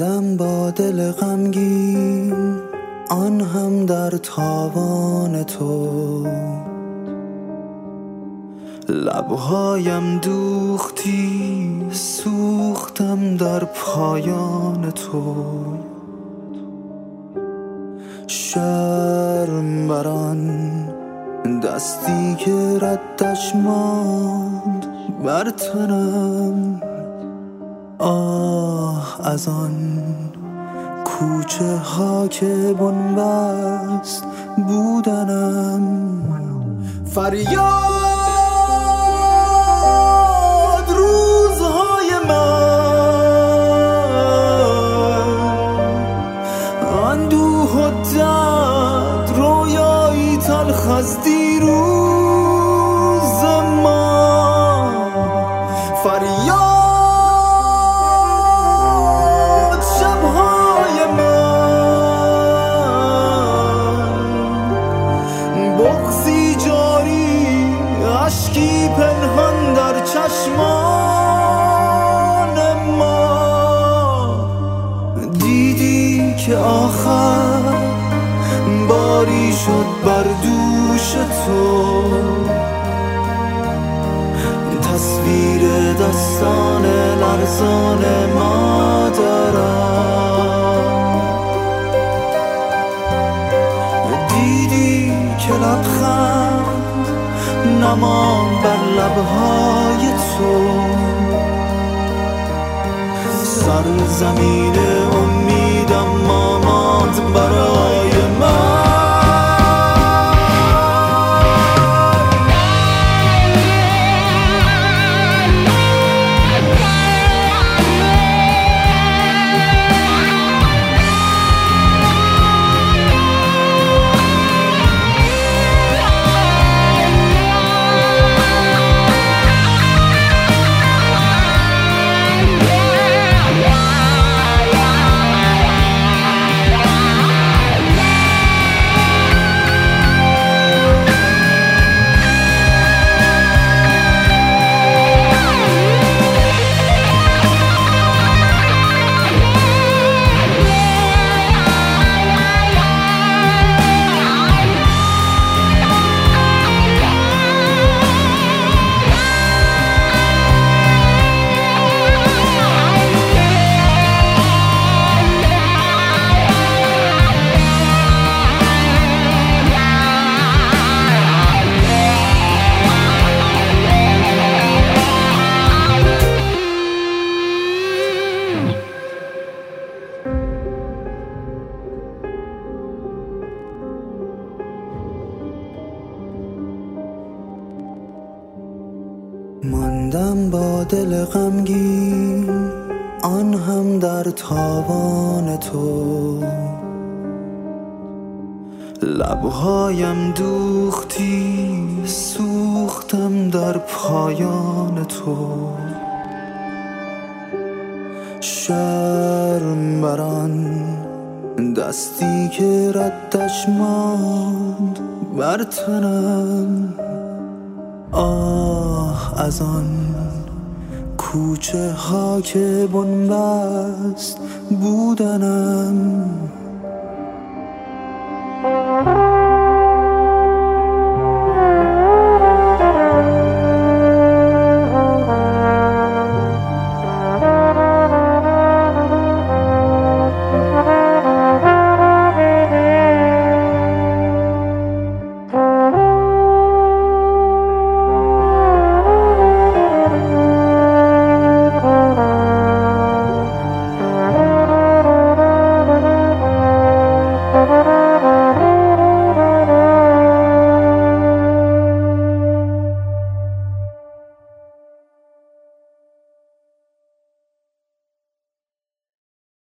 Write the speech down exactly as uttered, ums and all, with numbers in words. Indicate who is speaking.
Speaker 1: ماندم با دل غمگین، آن هم در تاوان تو. لبهایم دوختی، سوختم در پایان تو. شرم بران دستی که ردش ماند بر تنم. آه از آن کوچه ها که بنبست بودنم. فریاد روزهای من، اندوه و درد، رویایی تلخ از دیروز ما. فریاد بغضی جاری، اشکی پنهان در چشمان ما. دیدی که آخر باری شد بر دوش تو، تصویر دستان لرزان مادرم. دیدی که لبخند نمان بر لبهای تو، سرزمین امیدم ماند برای من. ماندم با دل غمگین، آن هم در تاوان تو. لبهایم دوختی، سوختم در پایان تو. شرم بران دستی که ردش ماند بر تنم. آه از آن کوچه ها که بنبست بودنم.